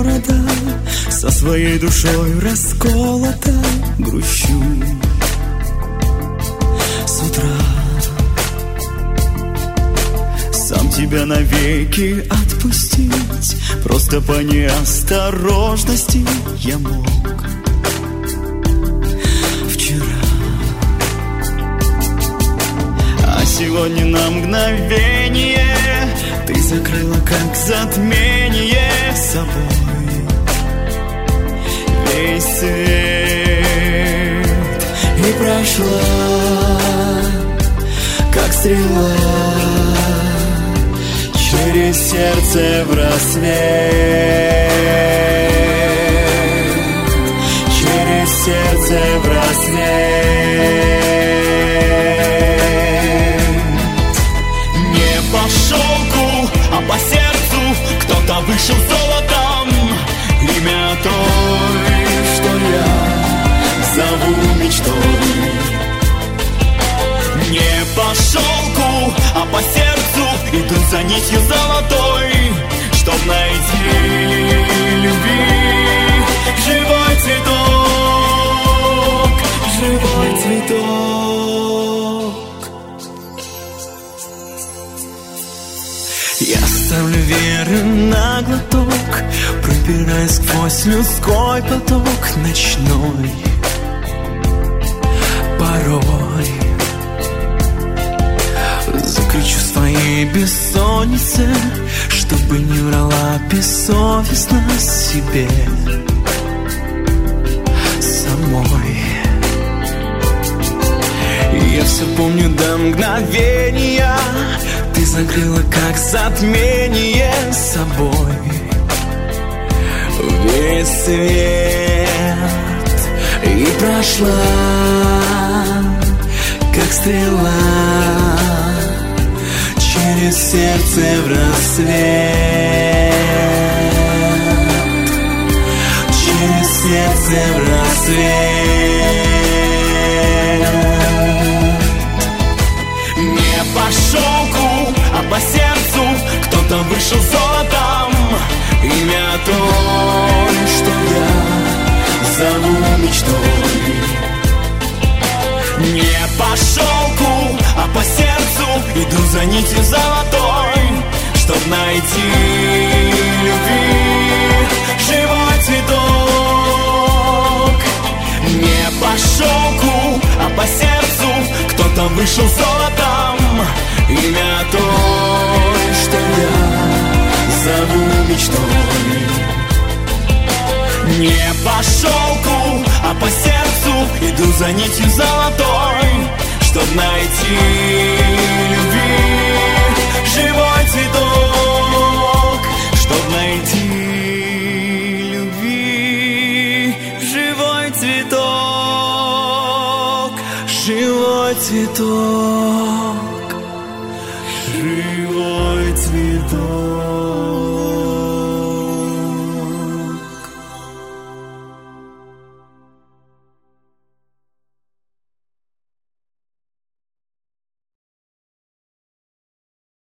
города, со своей душой расколота, грущу с утра. Сам тебя навеки отпустить просто по неосторожности я мог вчера. А сегодня на мгновение ты закрыла как затмение собой весь свет и прошла как стрела через сердце в рассвет, через сердце в рассвет. Не по шелку, а по сердцу кто-то вышел золотом. Имя той, что я зову мечтой. Не по шелку, а по сердцу иду за нитью золотой, чтоб найти любви живой цветок, живой цветок. Я ставлю веры на глоток, пробираясь сквозь людской поток ночной. Порой закричу своей бессоннице, чтобы не врала бессовестно себе самой. Я все помню до мгновения, ты закрыла как затмение собой весь свет и прошла как стрела через сердце в рассвет, через сердце в рассвет. Не по шелку, а по сердцу кто-то вышел золотом. Имя той, что я зову мечтой. Не по шелку, а по сердцу иду за нитью золотой, чтоб найти любви живой цветок. Не по шелку, а по сердцу кто-то вышел золотом. Имя той, что я зову мечтой. Не по шелку, а по сердцу иду за нитью золотой, чтоб найти любви живой цветок, чтоб найти любви живой цветок, живой цветок, живой цветок.